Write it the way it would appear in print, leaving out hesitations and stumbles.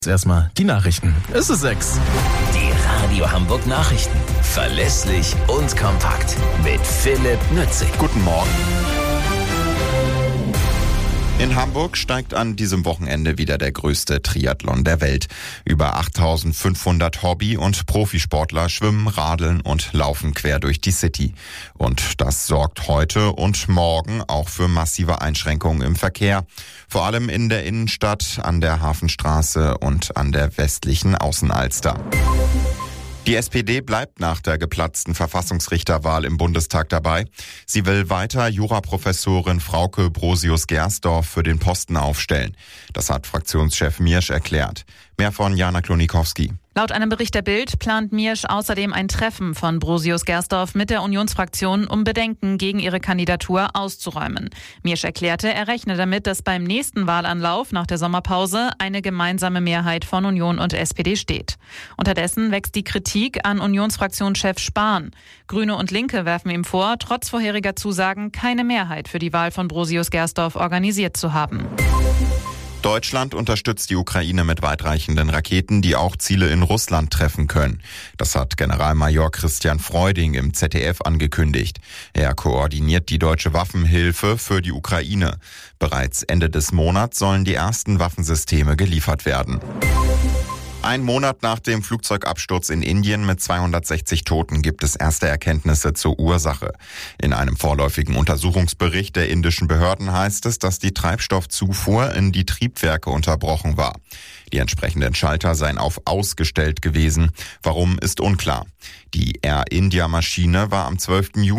Jetzt erstmal die Nachrichten. Es ist 6. Die Radio Hamburg Nachrichten. Verlässlich und kompakt. Mit Philipp Nützig. Guten Morgen. In Hamburg steigt an diesem Wochenende wieder der größte Triathlon der Welt. Über 8.500 Hobby- und Profisportler schwimmen, radeln und laufen quer durch die City. Und das sorgt heute und morgen auch für massive Einschränkungen im Verkehr. Vor allem in der Innenstadt, an der Hafenstraße und an der westlichen Außenalster. Die SPD bleibt nach der geplatzten Verfassungsrichterwahl im Bundestag dabei. Sie will weiter Juraprofessorin Frauke Brosius-Gersdorf für den Posten aufstellen. Das hat Fraktionschef Miersch erklärt. Mehr von Jana Klonikowski. Laut einem Bericht der Bild plant Miersch außerdem ein Treffen von Brosius-Gersdorf mit der Unionsfraktion, um Bedenken gegen ihre Kandidatur auszuräumen. Miersch erklärte, er rechne damit, dass beim nächsten Wahlanlauf nach der Sommerpause eine gemeinsame Mehrheit von Union und SPD steht. Unterdessen wächst die Kritik an Unionsfraktionschef Spahn. Grüne und Linke werfen ihm vor, trotz vorheriger Zusagen keine Mehrheit für die Wahl von Brosius-Gersdorf organisiert zu haben. Deutschland unterstützt die Ukraine mit weitreichenden Raketen, die auch Ziele in Russland treffen können. Das hat Generalmajor Christian Freuding im ZDF angekündigt. Er koordiniert die deutsche Waffenhilfe für die Ukraine. Bereits Ende des Monats sollen die ersten Waffensysteme geliefert werden. Ein Monat nach dem Flugzeugabsturz in Indien mit 260 Toten gibt es erste Erkenntnisse zur Ursache. In einem vorläufigen Untersuchungsbericht der indischen Behörden heißt es, dass die Treibstoffzufuhr in die Triebwerke unterbrochen war. Die entsprechenden Schalter seien auf ausgestellt gewesen. Warum ist unklar. Die Air India Maschine war am 12. Juni